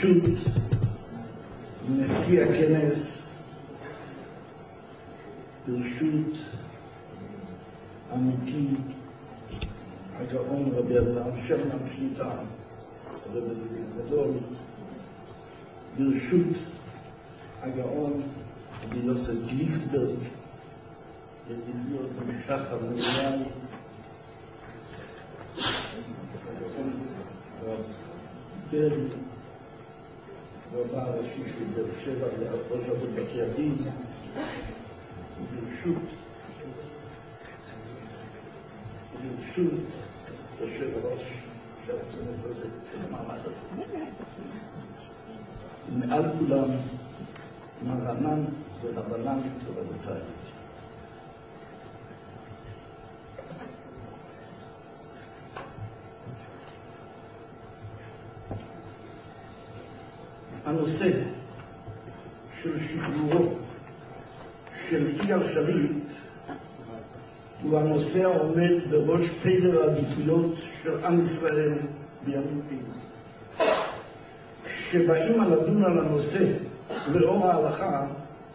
ברשות נשיא הכנס, ברשות עמיתי הגאון רבי אברהם שרמן שליט"א, הרב הגדול, ברשות הגאון רבי יוסף גליקסברג, ידידיות משחר נאולי, בין רבה הראשי של באר שבע ראש אבות בתי הדין, ברשות יושב הראש של הכנסת הזה, של המעמד הזה. מעל כולם מרנן ורבנן ורבותיי. הנושא של שחרורו של יגאל שליט הוא הנושא העומד בראש סדר העדיפויות של עם ישראל בימים אלו. כשבאים לדון על הנושא לאור ההלכה,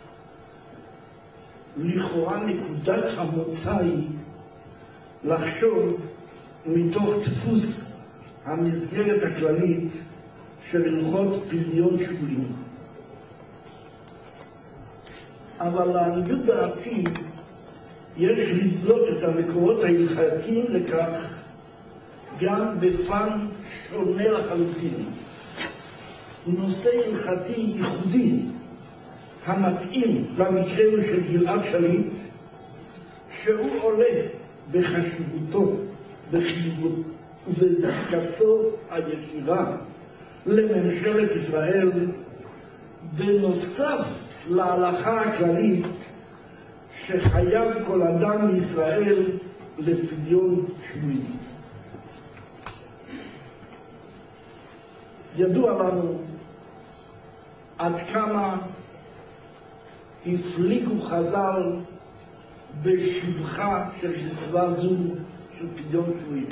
לכאורה נקודת המוצא היא לחשוב מתוך דפוס המסגרת הכללית של הלכות פדיון שבויים. אבל לעניות דעתי יש לדלות את המקורות ההלכתיים לכך גם בפן שונה לחלוטין. נושא הלכתי ייחודי המתאים למקרה של גלעד שליט, שהוא עולה בחשיבותו, בחיובו ובזיקתו הישירה לממשלת ישראל, בנוסף להלכה הכללית שחייב כל אדם מישראל לפדיון שבויים. ידוע לנו עד כמה הפליגו חז"ל בשבחה של מצווה זו של פדיון שבויים.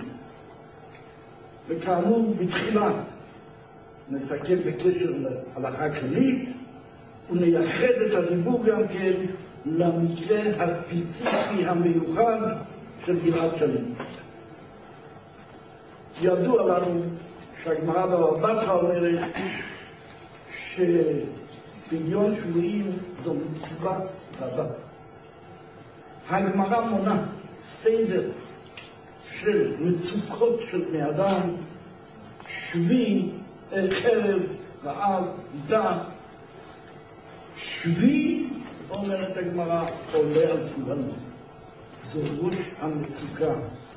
וכאמור בתחילה נסתכל בקשר להלכה כללית ונייחד את הדיבור גם כן למקרה הספציפי המיוחד של גלעד שליט. ידוע לנו שהגמרא בבבא בתרא אומרת שפדיון שבויים זו מצווה רבה. הגמרא מונה סדר של מצוקות של בני אדם, שבי, חרב, רעב, דה. שבי, אומרת הגמרא, עולה על כולנו. זו ראש המצוקה.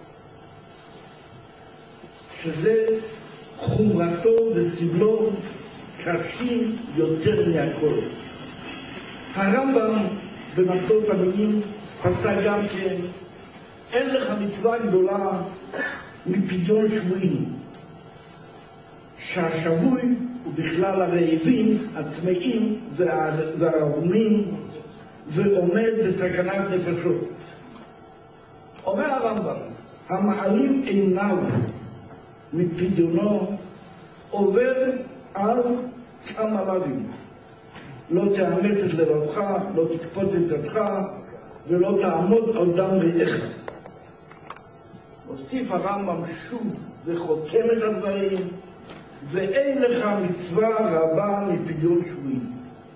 שזה חומרתו וסבלו קשים יותר מהכל. הרמב"ם במחתות המילים עשה גם כן, אין לך מצווה גדולה מפדיון שבויים. שהשבוי הוא בכלל הרעבים, הצמאים והערומים, ועומד בסכנת נפשות. אומר הרמב"ם, המעלים עיניו מפדיונו עובר על כמה לאווים. לא תאמץ את לבבך, לא תקפוץ את ידך, ולא תעמוד על דם רעך. הוסיף הרמב"ם שוב וחותם את הדברים, ואין לך מצווה רבה מפדיון שבויים.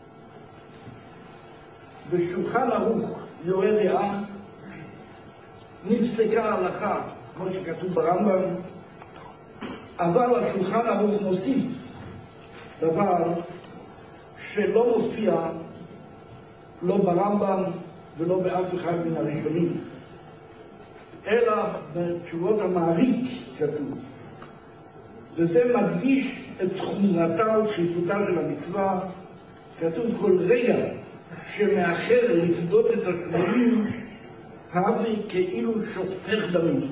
בשולחן ערוך יורה דעה נפסקה ההלכה, כמו שכתוב ברמב"ם, אבל השולחן ערוך מוסיף דבר שלא מופיע לא ברמב"ם ולא באף אחד מן הראשונים, אלא בתשובות המעריק כתוב. וזה מדגיש את חומרתה ודחיפותה של המצווה. כתוב כל רגע שמאחר לפדות את השבויים, הווי כאילו שופך דמים.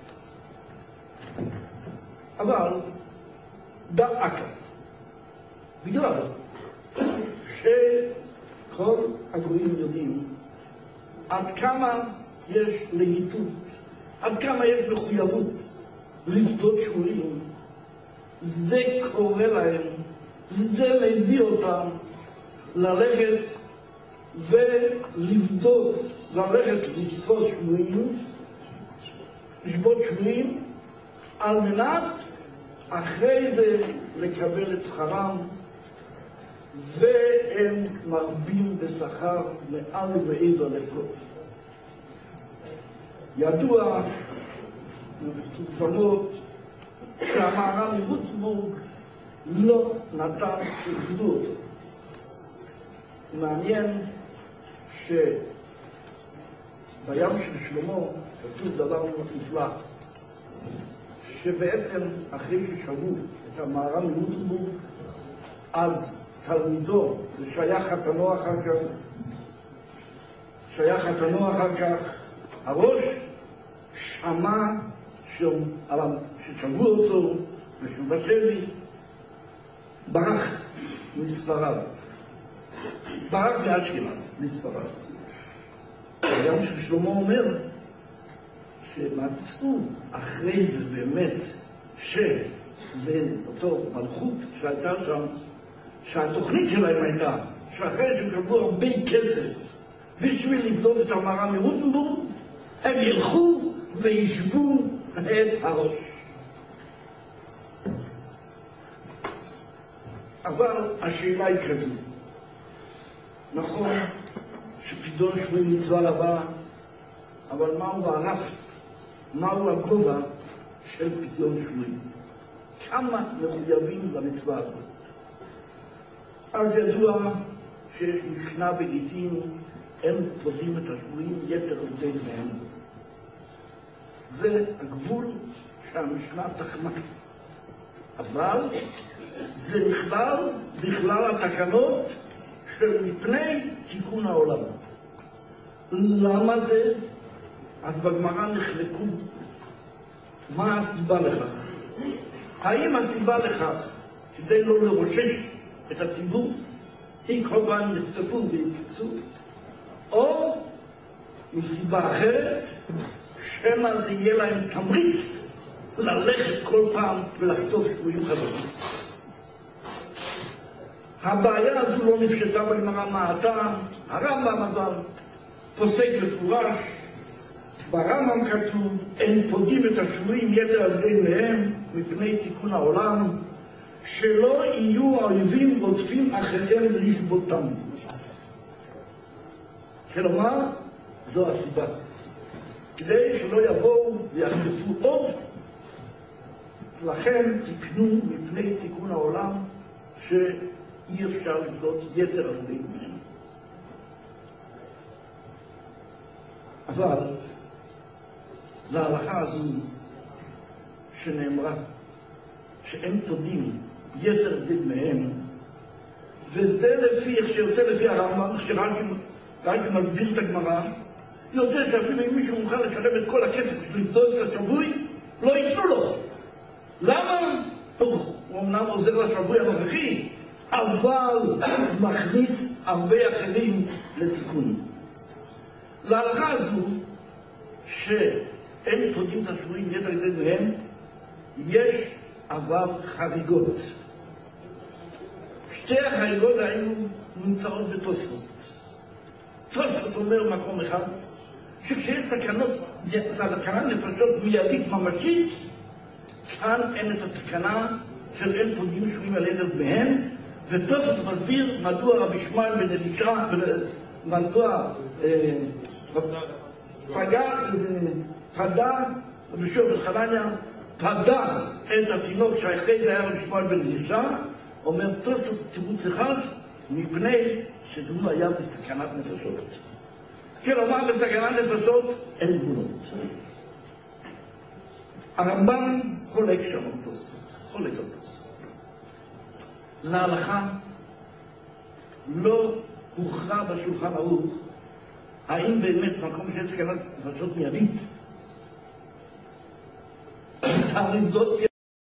אבל דא עקא, בגלל שכל הגויים יודעים עד כמה יש להיטות, עד כמה יש מחויבות לפדות שבויים, זה קורה להם זה מביא אותם ללכת ולבדות, ללכת לתפוס שבויים, לשבות שבויים, על מנת אחרי זה לקבל את שכרם, והם מרבים בשכר מעל ומעבר לכל. ידוע מפורסמות שהמהר"ם מרוטנבורג לא נתן שכבדו אותו. מעניין שבים של שלמה כתוב דבר נפלא, שבעצם אחרי ששבו את המהר"ם מרוטנבורג, אז תלמידו, ושייך חתנו אחר כך, הראש שמע ששבו אותו ושהוא בשבי, ברח מספרד, ברח מאשכנז מספרד. גם ששלמה אומר שמצאו אחרי זה באמת שבאותו מלכות שהייתה שם, שהתוכנית שלהם הייתה שאחרי שהם קבלו הרבה כסף בשביל לבדות את המהר"ם מרוטנבורג, הם ילכו וישבו את הראש. אבל השאלה היא כזו, נכון שפדיון שבויים מצווה רבה, אבל מהו הרף, מהו הגובה של פדיון שבויים? כמה מחויבים למצווה הזאת? אז ידוע שיש משנה בגיטין, הם פודים את השבויים יתר על דמיהם. זה הגבול שהמשנה תחמה. אבל זה נכלל בכלל התקנות של מפני תיקון העולם. למה זה? אז בגמרא נחלקו מה הסיבה לכך. האם הסיבה לכך כדי לא לרושש את הציבור, היא כל פעם יחטפו ויקצו, או מסיבה אחרת, שמא זה יהיה להם תמריץ ללכת כל פעם ולחטוף שבויים חדשים. הבעיה הזו לא נפשטה בגמרא מה הטעם. הרמב"ם אבל פוסק מפורש, ברמב"ם כתוב, הם פודים את השבויים יתר על דמיהם מפני תיקון העולם, שלא יהיו האויבים רודפים אחריהם לשבותם. כלומר, זו הסיבה. כדי שלא יבואו ויחטפו עוד, לכן תקנו מפני תיקון העולם שאי אפשר לבדות יתר על דמיהם. אבל להלכה הזו שנאמרה שהם פודים יתר דמיהם, וזה לפי איך שיוצא לפי הרמב"ם, שרש"י מסביר את הגמרא, יוצא שאפילו אם מישהו מוכן לשלם את כל הכסף בשביל לבדות את השבוי, לא ייתנו לו. למה? הוא אמנם עוזר לשבוי הנוכחי, אבל מכניס הרבה אחרים לסיכון. להלכה הזו שהם פודים את השבויים יתר דמיהם, יש אבל חריגות. שתי החריגות האלו נמצאות בתוספות. תוספות אומר מקום אחד, שכשיש סכנה נפשות מיידית ממשית, כאן אין את התקנה של אין פודים שבויים על יתר דמיהם, ותוספות מסביר מדוע רבי שמעון בן אלישע, מדוע פדה רבי שמעון בן חנניה פדה את התינוק שאחרי זה היה רבי שמעון בן אלישע, אומר תוספות תירוץ אחד, מפני שזה היה בסכנת נפשות. כלומר, בסכנת נפשות אין גבולות. הרמב"ם חולק שם על תוספות, חולק על תוספות. להלכה לא הוכרע בשולחן ערוך האם באמת מקום שיש סכנת נפשות מיידית תערידות.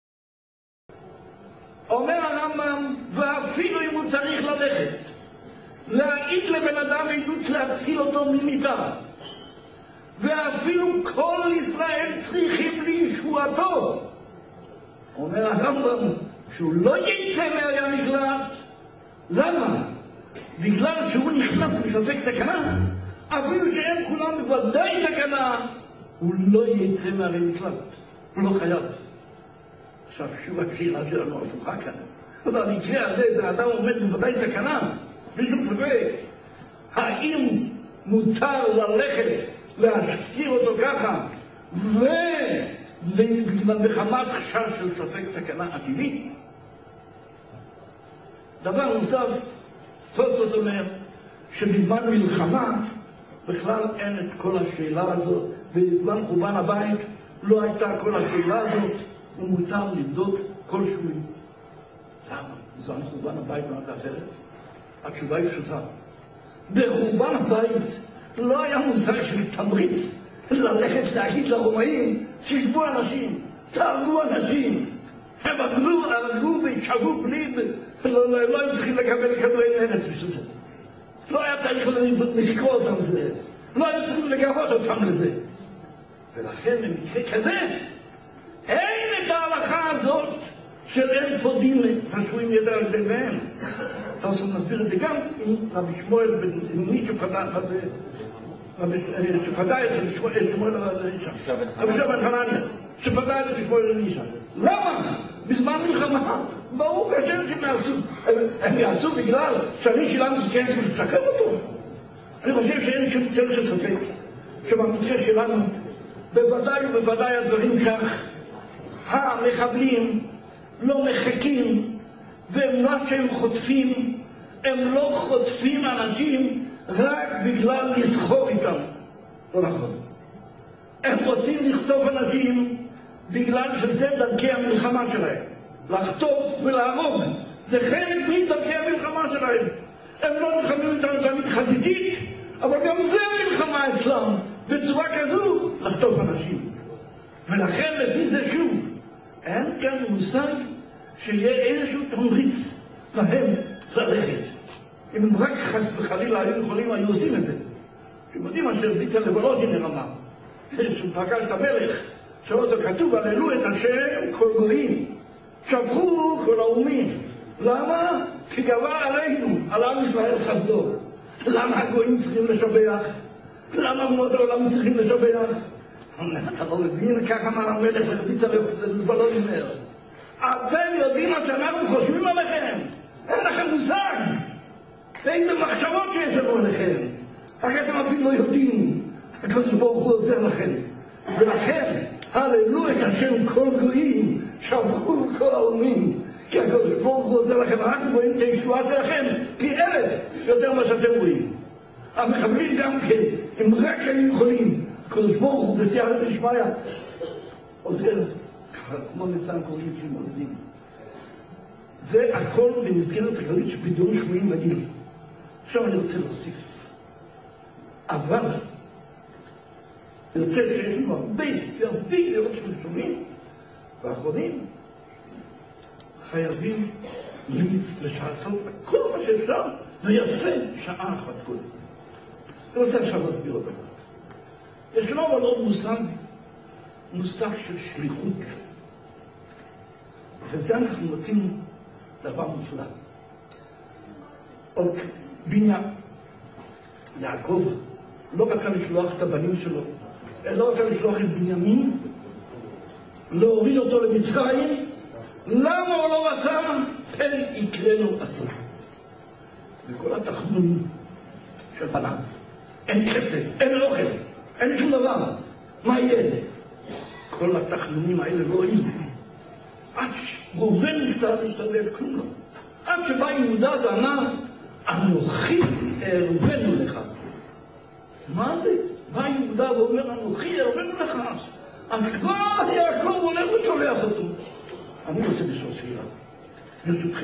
אומר הרמב"ם, ואפילו אם הוא צריך ללכת להעיד לבן אדם עדות להציל אותו ממיתה, ואפילו כל ישראל צריכים לישועתו, אומר הרמב"ם, שהוא לא יצא מערי המקלט. למה? בגלל שהוא נכנס לספק סכנה, אפילו שהם כולם בוודאי סכנה, הוא לא יצא מערי מקלט, הוא לא חייב. עכשיו שוב השאלה שלנו הפוכה כאן. במקרה הזה האדם עומד בוודאי סכנה, בלי שום ספק. האם מותר ללכת להשאיר אותו ככה ובחמת חשש של ספק סכנה עתידית? דבר נוסף, תוספות אומר שבזמן מלחמה בכלל אין את כל השאלה הזאת, בזמן חורבן הבית לא הייתה כל השאלה הזאת, ומותר לבדוק כל שבוי. למה? בזמן חורבן הבית לא הייתה אחרת? התשובה היא פשוטה. בחורבן הבית לא היה מושג של תמריץ ללכת להגיד לרומאים, תשבו אנשים, תהרגו אנשים. הם הרגו והתשבו בלי, לא היו צריכים לקבל כדורי מרץ בשביל זה. לא היה צריך לקרוא אותם לזה. לא היו צריכים לגבות אותם לזה. ולכן במקרה כזה, אין את ההלכה הזאת של אין פודים תשבויים ידע על ידי מהם. תוספות מסביר את זה גם עם רבי שמואל בן מי שפדה את שמואל לאישה. רבי שמואל בן חנניה שפדה את שמואל לאישה. למה? בזמן מלחמה ברור כאשר הם יעשו בגלל שאני שילמתי כסף לשחרר אותו. אני חושב שאין שום צל של ספק שבמקרה שלנו בוודאי ובוודאי הדברים כך. המחבלים לא מחכים, והם לא שהם חוטפים, הם לא חוטפים אנשים רק בגלל לסחור איתם. לא נכון. הם רוצים לכתוב אנשים בגלל שזה דרכי המלחמה שלהם. לחטוף ולהרוג זה חלק מדרכי המלחמה שלהם. הם לא נלחמים איתנו תמיד חזיתית, אבל גם זה המלחמה אצלם, בצורה כזו לחטוף אנשים. ולכן לפי זה שוב אין כאן מושג שיהיה איזשהו תמריץ להם ללכת. אם הם רק חס וחלילה היו יכולים, היו עושים את זה. אתם יודעים מה שהרביץ על לבולוז'ין אמר, שהוא פגש את המלך, שעוד כתוב, הללו את השם כל גויים, שבחו כל האומים. למה? כי גבר עלינו, על עם ישראל חסדו. למה הגויים צריכים לשבח? למה בנות העולם צריכים לשבח? אתה לא מבין, ככה אמר המלך להרביץ על לבולוז'ין. אתם יודעים מה שאנחנו חושבים עליכם? אין לכם מושג איזה מחשבות שיש לנו עליכם. רק אתם אפילו לא יודעים. הקדוש ברוך הוא עוזר לכם. ולכן, הללו את השם כל גויים, שבחו כל האומים. כי הקדוש ברוך הוא עוזר לכם. אנחנו רואים את הישועה שלכם פי 1000 יותר מה שאתם רואים. המחבלים גם כן, הם רק היו יכולים. הקדוש ברוך הוא בסייעתא דשמיא עוזר. כמו ניסן קוראים שמולדים. זה הכל במסגרת הכללית של פדיון שבויים רגיל. עכשיו אני רוצה להוסיף. אבל אני רוצה שיש לנו הרבה מאוד של שבויים, והאחרונים חייבים לעשות כל מה שאפשר, ויפה שעה אחת קודם. אני רוצה עכשיו להסביר אותה. ישנו אבל עוד מושג של שליחות. וזה אנחנו מוצאים דבר מופלא. עוד בנימין, יעקב לא רצה לשלוח את הבנים שלו, לא רצה לשלוח את בנימין, להוריד אותו למצרים. למה הוא לא רצה? פן יקרנו אסון. וכל התחנונים של בניו, אין כסף, אין אוכל, אין שום דבר. מה יהיה? כל התחנונים האלה לא יהיו. עד שראובן משתדל, כלום לא. עד שבא יהודה ואמר, אנוכי אערבנו לך. מה זה? בא יהודה ואומר, אנוכי אערבנו לך. אז כבר יעקב הולך ושולח אותו. אני רוצה לשאול שאלה, ברשותכם.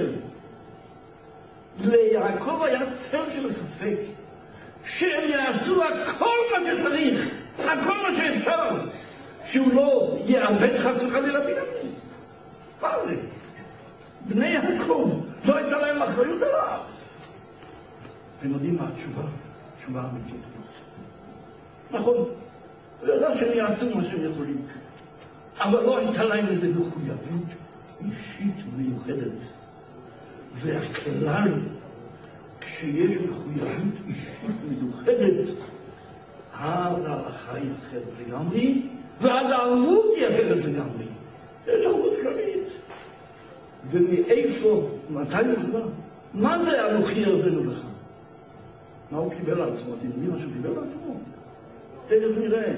ליעקב היה צל של ספק, שהם יעשו הכל מה שצריך, הכל מה שאפשר, שהוא לא יאבד חס וחלילה בנימין. מה זה? בני יעקב, לא הייתה להם אחריות עליו. אתם יודעים מה התשובה? תשובה אמיתית. נכון, הוא ידע שהם יעשו מה שהם יכולים, אבל לא הייתה להם איזה מחויבות אישית מיוחדת. והכלל, כשיש מחויבות אישית מיוחדת, אז ההלכה היא אחרת לגמרי, ואז הערבות היא אחרת לגמרי. יש ערבות כללית. ומאיפה, מתי הוא בא? מה זה אנוכי הבאנו לך? מה הוא קיבל על עצמו? אתם יודעים מה שהוא קיבל על עצמו? תכף נראה.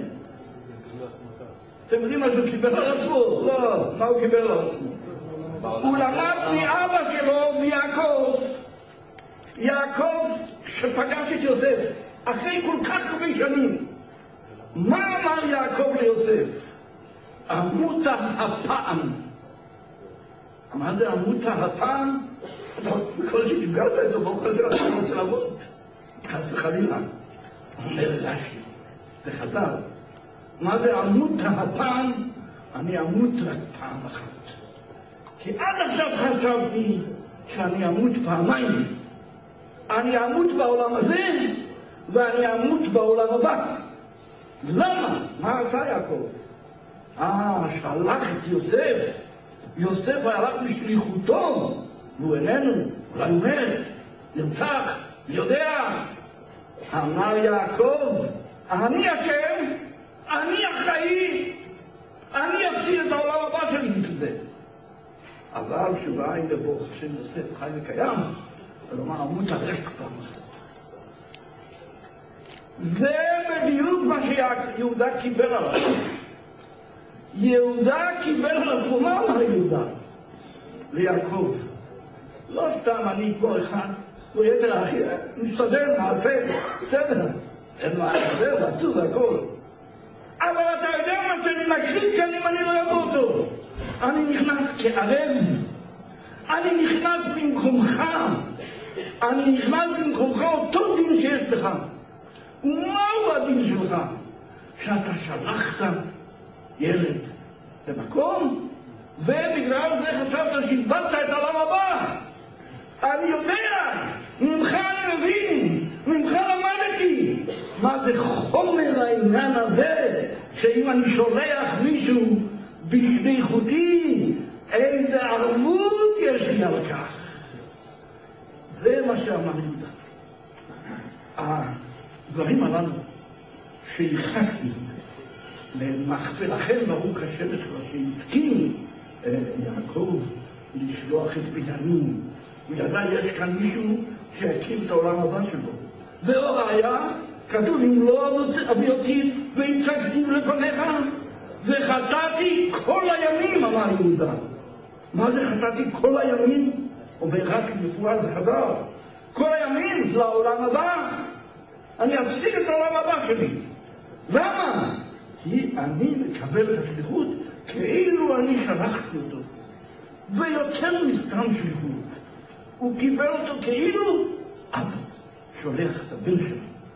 אתם יודעים מה שהוא קיבל על עצמו? לא, מה הוא קיבל על עצמו? הוא למד מאבא שלו, מיעקב. יעקב שפגש את יוסף, אחרי כל כך הרבה שנים. מה אמר יעקב ליוסף? עמותה הפעם. מה זה עמותה הפעם? בכל שדיברת איתו, ברוך השם, אתה רוצה לעבוד. חס וחלילה. אומר רש"י, זה חז"ל. מה זה עמותה הפעם? אני אמות רק פעם אחת. כי עד עכשיו חשבתי שאני אמות פעמיים. אני אמות בעולם הזה, ואני אמות בעולם הבא. למה? מה עשה יעקב? שלח את יוסף. יוסף הלך בשליחותו, והוא איננו, אולי הוא מת, נרצח, יודע. אמר יעקב, אני השם, אני אחראי, אני אפציל את העולם הבא שלי בשביל זה. אבל כשבא ברוך השם יוסף חי וקיים, אז אמר, אמות הרק פעם אחת. זה בדיוק מה שיהודה קיבל על עצמו. יהודה קיבל על עצמו, מה אמר יהודה? ליעקב. לא סתם אני כמו אחד, הוא יתר אחי, משתדל, מעשה, בסדר. אין מה לחבר, עצוב והכל. אבל אתה יודע מה שאני מקריב כאן אם אני לא אבוא אותו. אני נכנס כערב. אני נכנס במקומך. אני נכנס במקומך אותו דין שיש לך. ומהו הדין שלך? שאתה שלחת ילד למקום, ובגלל זה חשבת שאיבדת את העולם הבא. אני יודע, ממך אני מבין, ממך למדתי. מה זה חומר העניין הזה, שאם אני שולח מישהו בשליחותי, איזה ערבות יש לי על כך. זה מה שאמר יהודה. הדברים הללו שייחסתי ולכן ברוך השם שהסכים יעקב לשלוח את בנימין. הוא ידע יש כאן מישהו שיקים את העולם הבא שלו. והראיה, כתוב אם לא אביא אותי והצגתי לפניך וחטאתי כל הימים, אמר יהודה. מה זה חטאתי כל הימים? אומר רק מפורש זה חזר. כל הימים לעולם הבא. אני אפסיק את העולם הבא שלי. למה? כי אני מקבל את השליחות כאילו אני שלחתי אותו. ויותר מסתם שליחות. הוא קיבל אותו כאילו אבא שולח את הבן שלו.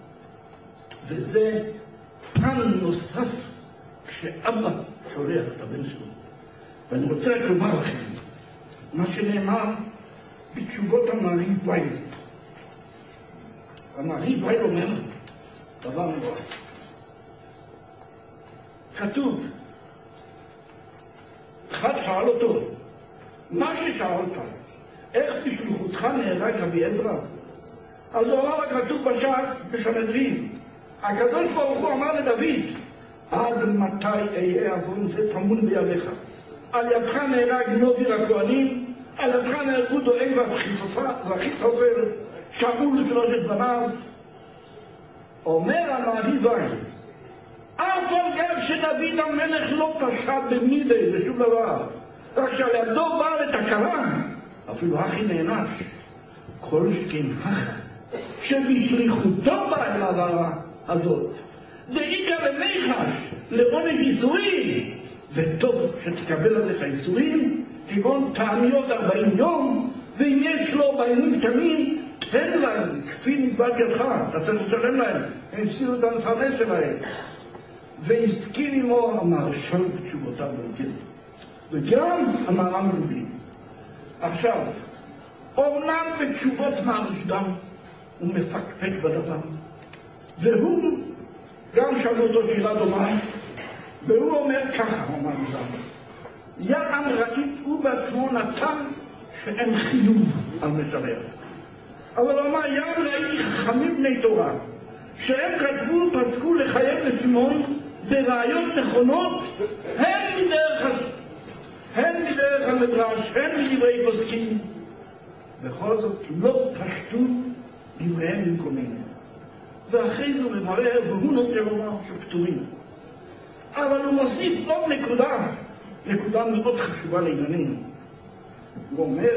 וזה פן נוסף כשאבא שולח את הבן שלו. ואני רוצה רק לומר לכם מה שנאמר בתשובות המעריב וייל. המעריב וייל אומר דבר נורא. כתוב, אחד שאל אותו, מה ששאלת, איך בשליחותך נהרג רבי עזרא? אז הוא אמר הכתוב בש"ס בסנהדרין, הקדוש ברוך הוא אמר לדוד, עד מתי אהיה עוון זה טמון בידיך? על ידך נהרג נוביל הכהנים, על ידך נהרגו דואג ואחיתופל, שאול ושלושת בניו. אומר המעריב וייל, אף על גב שדוד המלך לא פשע במידי ושום דבר, רק שעל ידו בא לתקלה, אפילו הכי נענש. כל שכן הכי שבשליחותו בא אל העברה הזאת, דאיקה למיחש לעונש איסורים, וטוב שתקבל עליך איסורים, כגון תעניות 40 יום, ואם יש לו בעינים קטנים, תן להם כפי נקבעת ידך, אתה צריך לשלם להם, הם הפסידו את המפרנס שלהם. והסכים עמו המהרש"ל בתשובותיו במקד, וגם המהר"ם מלובלין. עכשיו, אומנם בתשובות מהרש"דם הוא מפקפק בדבר, והוא גם שאלו אותו שאלה דומה, והוא אומר ככה, אמר לזם, יען ראית הוא בעצמו נתן שאין חיוב על משלח. אבל הוא אמר, יען ראיתי חכמים בני תורה, שהם כתבו, פסקו לחייב לפימון בראיות נכונות, הן מדרך המדרש, הן מדברי פוסקים. בכל זאת לא פשטו דבריהם במקומנו. ואחרי זה הוא מברר, והוא נוטה לומר שפטורים. אבל הוא מוסיף עוד נקודה מאוד חשובה לענייננו. הוא אומר,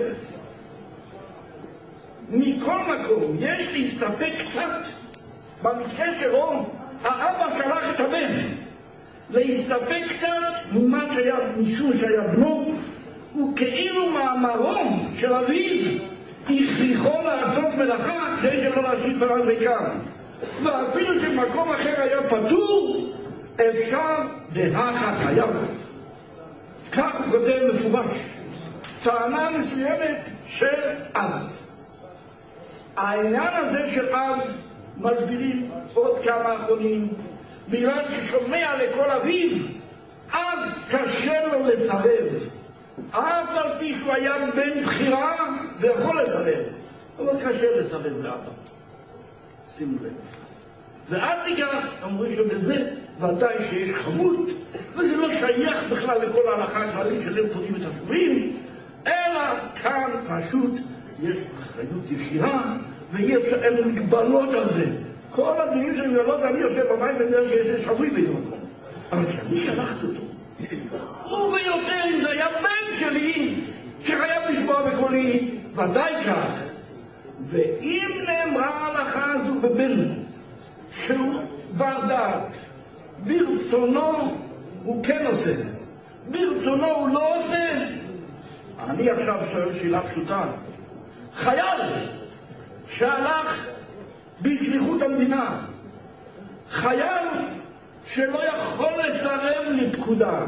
מכל מקום יש להסתפק קצת, במקרה שלו, האבא שלח את הבן, להסתפק קצת משום שהיה בנו, וכאילו מאמרו של אביו הכריחו לעשות מלאכה כדי שלא להשאיר דבריו ריקם. ואפילו שבמקום אחר היה פטור, אפשר דהכה חייב. כך הוא כותב מפורש, טענה מסוימת של אב. העניין הזה של אב מסבירים עוד כמה אחרונים, בגלל ששומע לכל אביו, אז קשה לו לסרב. אף על פי שהוא היה בן בחירה ויכול לסרב, אבל קשה לסרב לאבא. שימו לב. ועד לכך אמרו שבזה ודאי שיש חבות, וזה לא שייך בכלל לכל ההלכה הכללית של הם פותרים את השבויים, אלא כאן פשוט יש אחריות ישירה, ואי אפשר, אין מגבלות על זה. כל הדינים של מגבלות, אני יושב בבית ואומר שיש שבוי באיזה מקום. אבל כשאני שלחתי אותו, וביותר אם זה היה בן שלי שחייב לשמוע בקולי, ודאי כך. ואם נאמרה ההלכה הזו בבן שהוא בר דעת, ברצונו הוא כן עושה, ברצונו הוא לא עושה. אני עכשיו שואל שאלה פשוטה, חייל שהלך בשליחות המדינה, חייל שלא יכול לסרב לפקודה,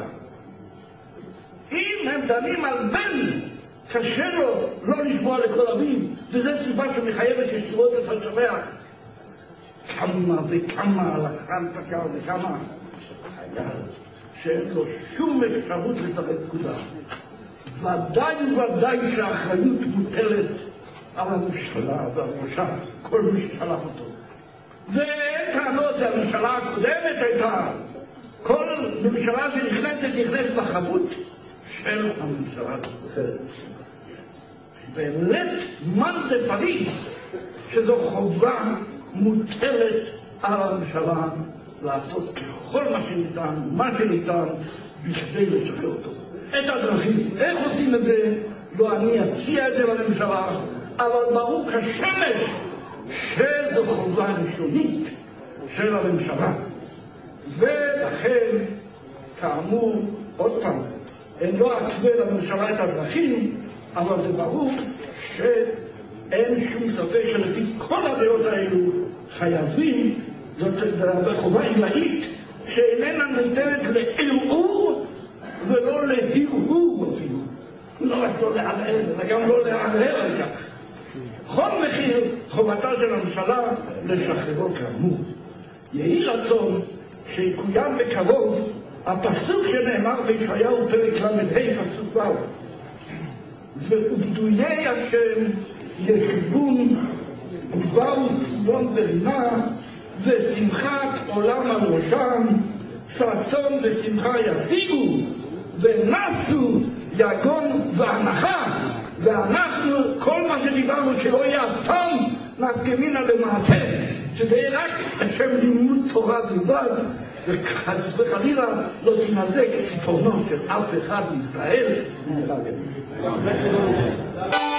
אם הם דנים על בן קשה לו לא לשמוע לכל אביו, וזה סיבה שמחייבת ישירות את השולח, כמה וכמה הלכה תקר וכמה חייל שאין לו שום אפשרות לסרב פקודה, ודאי שהאחריות מוטלת על הממשלה ועל ראשה, כל מי ששלח אותו. וטענות הממשלה הקודמת הייתה, כל ממשלה שנכנסת בחבות של הממשלה האחרת. ולית מן דפליג, שזו חובה מוטלת על הממשלה לעשות ככל מה שניתן בכדי לשחרר אותו. את הדרכים, איך עושים את זה? לא אני אציע את זה לממשלה, אבל ברור כשמש שזו חובה ראשונית של הממשלה. ולכן, כאמור, עוד פעם, הם לא עקבו לממשלה את הדרכים, אבל זה ברור שאין שום ספק שלפי כל הדעות האלו חייבים, זאת חובה עילאית שאיננה ניתנת לערעור ולא להרהור אפילו. לא רק לא לערער, אלא גם לא לערער על כך. בכל מחיר חובתה של הממשלה לשחררו כאמור. יהי רצון שיקוים בקרוב הפסוק שנאמר בישעיהו פרק ל"ה פסוק ו', ובדויי השם ישובון ובאו ציון ברימה ושמחת עולם על ראשם, ששון ושמחה ישיגו ונסו יגון והנחה. ואנחנו, כל מה שדיברנו שלא יהיה פעם נפגמינה למעשה, שזה יהיה רק השם לימוד תורה בלבד, וחס וחלילה לא תנזק ציפורנו של אף אחד מישראל.